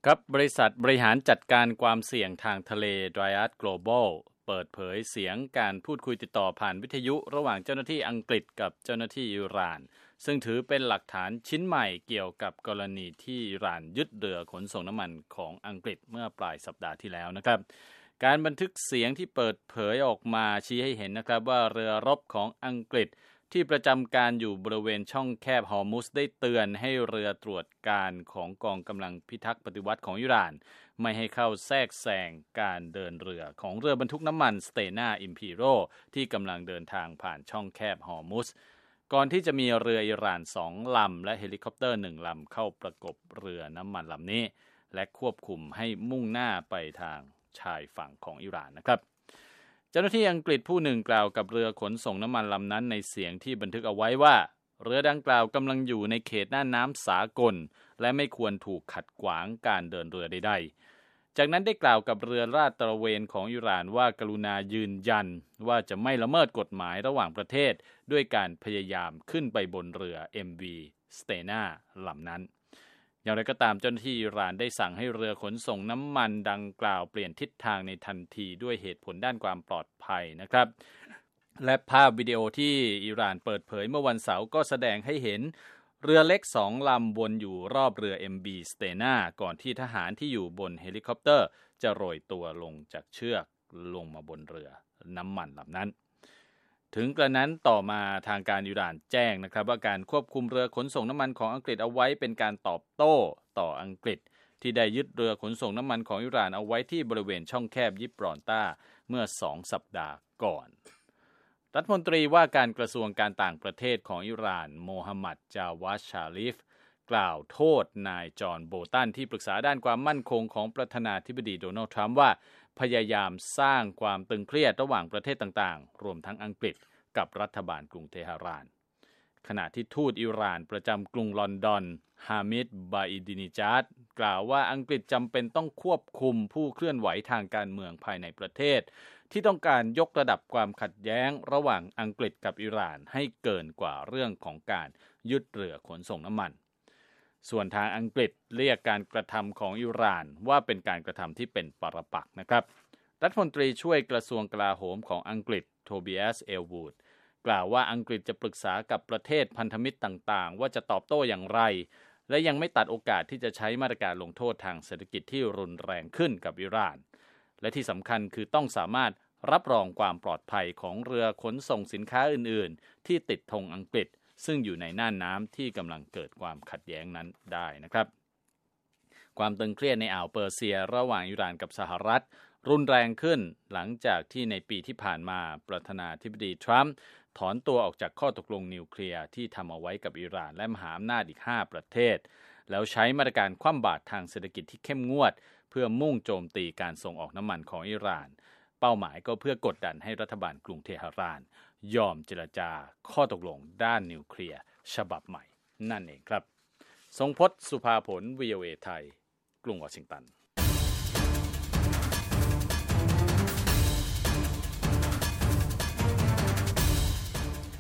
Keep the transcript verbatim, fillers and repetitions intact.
ครับบริษัทบริหารจัดการความเสี่ยงทางทะเล Dryad Global เปิดเผยเสียงการพูดคุยติดต่อผ่านวิทยุระหว่างเจ้าหน้าที่อังกฤษกับเจ้าหน้าที่อิหร่านซึ่งถือเป็นหลักฐานชิ้นใหม่เกี่ยวกับกรณีที่อิหร่านยึดเรือขนส่งน้ำมันของอังกฤษเมื่อปลายสัปดาห์ที่แล้วนะครับการบันทึกเสียงที่เปิดเผยออกมาชี้ให้เห็นนะครับว่าเรือรบของอังกฤษที่ประจำการอยู่บริเวณช่องแคบฮอร์มุซได้เตือนให้เรือตรวจการของกองกำลังพิทักษ์ปฏิวัติของอิหร่านไม่ให้เข้าแทรกแซงการเดินเรือของเรือบรรทุกน้ำมันสเตน่าอิมพีโรที่กำลังเดินทางผ่านช่องแคบฮอร์มุซก่อนที่จะมีเรืออิหร่านสองลำและเฮลิคอปเตอร์หนึ่งลำเข้าประกบเรือน้ำมันลำนี้และควบคุมให้มุ่งหน้าไปทางชายฝั่งของอิหร่านนะครับเจ้าหน้าที่อังกฤษผู้หนึ่งกล่าวกับเรือขนส่งน้ำมันลำนั้นในเสียงที่บันทึกเอาไว้ว่าเรือดังกล่าวกำลังอยู่ในเขตน่านน้ำสากลและไม่ควรถูกขัดขวางการเดินเรือใดๆจากนั้นได้กล่าวกับเรือลาดตระเวนของอิหร่านว่ากรุณายืนยันว่าจะไม่ละเมิดกฎหมายระหว่างประเทศด้วยการพยายามขึ้นไปบนเรือ เอ็ม วี Stena ลำนั้นอย่างไรก็ตามเจ้าหน้าที่อิหร่านได้สั่งให้เรือขนส่งน้ำมันดังกล่าวเปลี่ยนทิศทางในทันทีด้วยเหตุผลด้านความปลอดภัยนะครับและภาพวิดีโอที่อิหร่านเปิดเผยเมื่อวันเสาร์ก็แสดงให้เห็นเรือเล็กสองลำวนอยู่รอบเรือ เอ็ม วี Stena ก่อนที่ทหารที่อยู่บนเฮลิคอปเตอร์จะโรยตัวลงจากเชือกลงมาบนเรือน้ำมันลำนั้นถึงกระนั้นต่อมาทางการอิหร่านแจ้งนะครับว่าการควบคุมเรือขนส่งน้ำมันของอังกฤษเอาไว้เป็นการตอบโต้ต่ออังกฤษที่ได้ยึดเรือขนส่งน้ำมันของอิหร่านเอาไว้ที่บริเวณช่องแคบยิบรอนตาเมื่อสองสัปดาห์ก่อนรัฐมนตรีว่าการกระทรวงการต่างประเทศของอิหร่านโมฮัมหมัดจาวาดชาริฟกล่าวโทษนายจอห์นโบตันที่ปรึกษาด้านความมั่นคงของประธานาธิบดีโดนัลด์ทรัมป์ว่าพยายามสร้างความตึงเครียดระหว่างประเทศต่างๆรวมทั้งอังกฤษกับรัฐบาลกรุงเทหะรานขณะที่ทูตอิหร่านประจำกรุงลอนดอนฮามิดบาอิดินิจาดกล่าวว่าอังกฤษจำเป็นต้องควบคุมผู้เคลื่อนไหวทางการเมืองภายในประเทศที่ต้องการยกระดับความขัดแย้งระหว่างอังกฤษกับอิหร่านให้เกินกว่าเรื่องของการยึดเรือขนส่งน้ำมันส่วนทางอังกฤษเรียกการกระทำของอิหร่านว่าเป็นการกระทำที่เป็นปรปักษ์นะครับรัฐมนตรีช่วยกระทรวงกลาโหมของอังกฤษโทเบียสเอลวูดกล่าวว่าอังกฤษจะปรึกษากับประเทศพันธมิตรต่างๆว่าจะตอบโต้อย่างไรและยังไม่ตัดโอกาสที่จะใช้มาตรการลงโทษทางเศรษฐกิจที่รุนแรงขึ้นกับอิหร่านและที่สำคัญคือต้องสามารถรับรองความปลอดภัยของเรือขนส่งสินค้าอื่นๆที่ติดธงอังกฤษซึ่งอยู่ในน่านน้ำที่กำลังเกิดความขัดแย้งนั้นได้นะครับความตึงเครียดในอ่าวเปอร์เซียระหว่างอิหร่านกับสหรัฐรุนแรงขึ้นหลังจากที่ในปีที่ผ่านมาประธานาธิบดีทรัมป์ถอนตัวออกจากข้อตกลงนิวเคลียร์ที่ทำเอาไว้กับอิหร่านและมหาอำนาจอีกห้าประเทศแล้วใช้มาตรการคว่ำบาตรทางเศรษฐกิจที่เข้มงวดเพื่อมุ่งโจมตีการส่งออกน้ำมันของอิหร่านเป้าหมายก็เพื่อกดดันให้รัฐบาลกรุงเทหะรานยอมเจรจาข้อตกลงด้านนิวเคลียร์ฉบับใหม่นั่นเองครับทรงพจน์ สุภาผล วี โอ เอ ไทยกรุงวอชิงตัน